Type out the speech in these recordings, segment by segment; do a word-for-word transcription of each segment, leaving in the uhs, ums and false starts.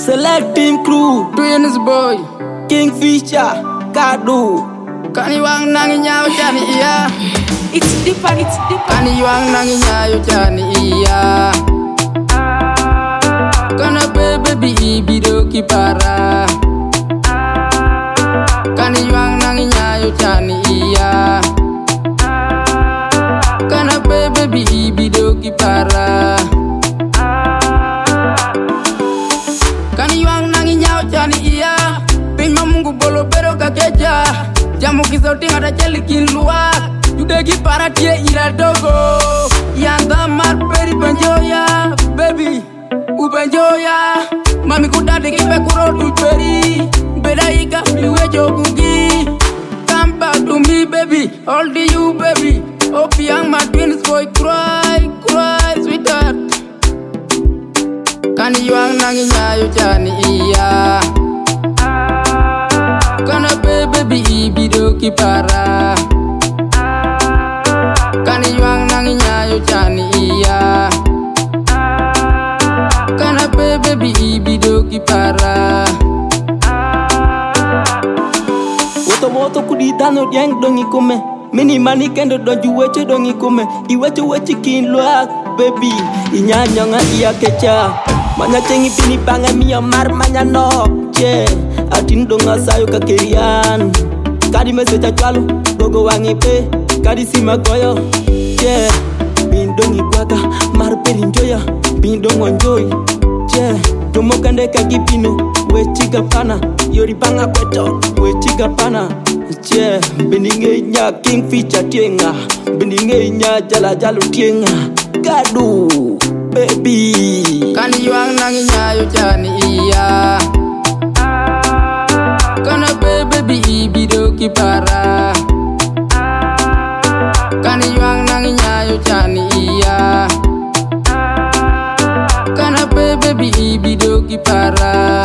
Select team crew, Twins boy, Kingfisher, Kadu. Kani wang nangi nyaw chani iya. It's deeper, it's deeper. Kani wang nangi nyaw chani iya. Kana bebe bi ibido kipara. Kani wang nangi nyaw chani iya. Kana bebe bi ibido kipara. Kani wang nangi nyaw chani iya. Pima Mungu bolo bero kakeja. Jamu kisauti ngada cheli kinluwa. Judegi para tie ira dogo. Yanda mar peri benjoya. Baby, ubenjoya. Mami kudade kipe kuro tu peri. Beda ika miwe jogugi. Come back to me baby, all the you baby. Hope young my twins boy cry, cry sweetheart. Kani yuang nangi nyayo chani iya. Kana bebe bi ibido kipara. Kani yuang nangi nyayo chani iya. Kana bebe bi ibido kipara. Woto woto kudi dano dieng dongi kume. Mini mani kendo donju weche dongi kume. Iweche weche kin luak baby. Inya nyonga iya kecha. Manya chengi pini panga miya mar manya no. Che atin donga sayo kakerian. Kadi meseja chalo dogo wangi pe. Kadi sima goyo. Che bin dongi kwaka mar perinjoya. Bin dongo enjoy. Che tomo kande kagipino. We chiga pana yori panga kweto. We chiga pana. Che beninge nya Kingfisher tienga. Beninge nya jala jalu tienga. Kadu baby. Kani yuang nangi nyayo chani iya. Kana bebe bi ibido kipara. Kani yuang nangi nyayo chani iya. Kana bebe bi ibido kipara.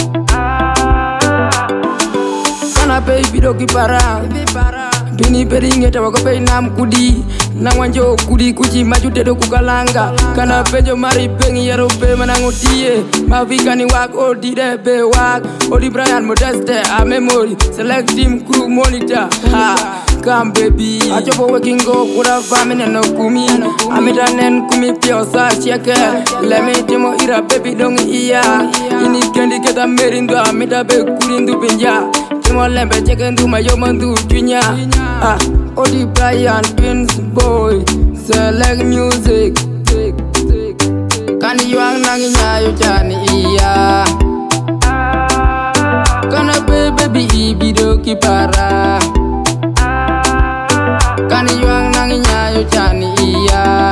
Kana bebe ibido kipara. Bini beringe tawa ko pe nam kudi. Nangwanjo kudi kuchi maju dedo kukalanga. Kana pejo mari pengi yaro pe manangotie. Mavika ni wak odi de be wak. Odi Brian Modeste a memory. Select team crew monitor. Ha, come baby. Achopo working go kura famine no kumi. Amita nen kumi pio sa cheke. Lemme timo ira baby dong iya. Ini kendi keta merindo amita be kurindu pinja. Timo lembe cheke ndu mayo mandu junya. Ah, Odi Brian Twins boy, select music. Kani yuang nangi nyayo chani iya. Kana bebe bi ibido kipara. Kani yuang nangi nyayo chani iya.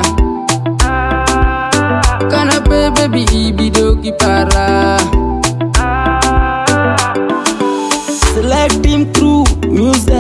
Kana bebe bi ibido kipara. Select team crew music.